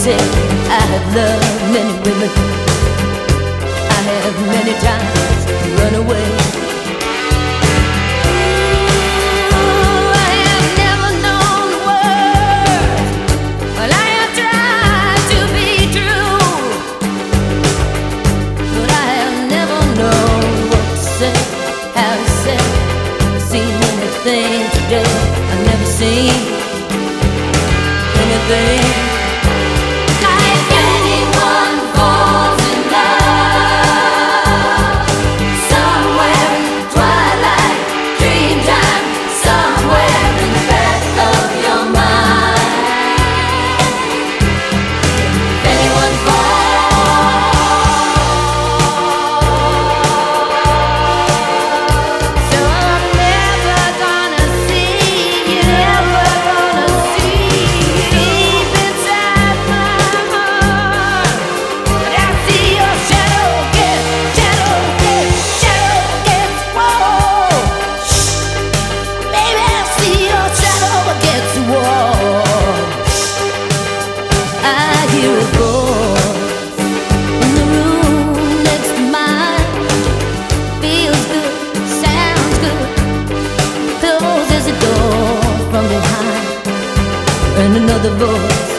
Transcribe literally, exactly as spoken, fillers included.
say I have loved many women. I have many times run away. Ooh, I have never known the words, but I have tried to be true. But I have never known what to say, how to say. I've seen anything today I've never seen anything. And another voice